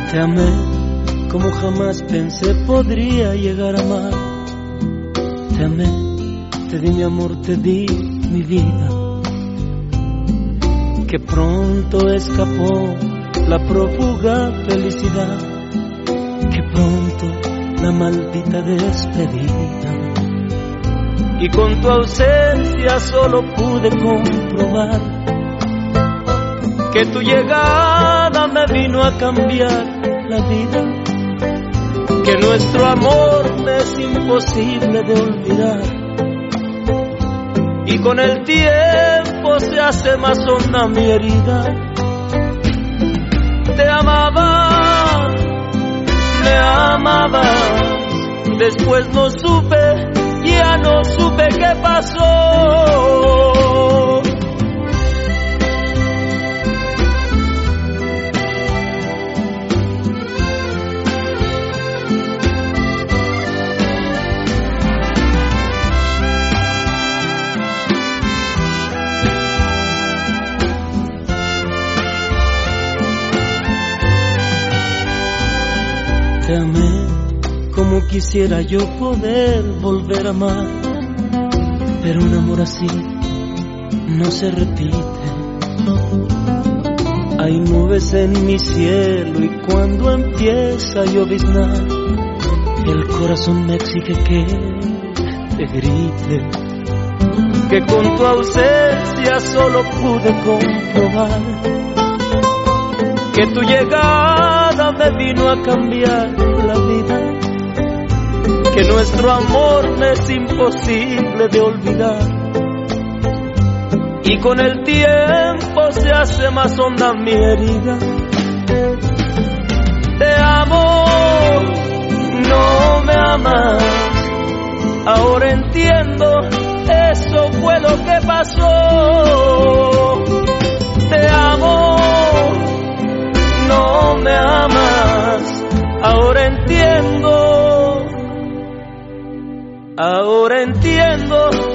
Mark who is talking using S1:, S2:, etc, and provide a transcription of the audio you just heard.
S1: Te amé como jamás pensé podría llegar a amar. Te amé, te di mi amor, te di mi vida. Que pronto escapó la prófuga felicidad, que pronto la maldita despedida. Y con tu ausencia solo pude comprobar que tu llegada me vino a cambiar la vida, que nuestro amor me es imposible de olvidar, y con el tiempo se hace más honda mi herida. Te amaba, me amabas, después no supe, ya no supe qué pasó. Te amé como quisiera yo poder volver a amar, pero un amor así no se repite. Hay nubes en mi cielo y cuando empieza a lloviznar, el corazón me exige que te grite, que con tu ausencia solo pude comprobar que tu llegada me vino a cambiar la vida, que nuestro amor me es imposible de olvidar, y con el tiempo se hace más honda mi herida. Te amo, no me amas, ahora entiendo, eso fue lo que pasó. Te amo, no me amas, ahora entiendo,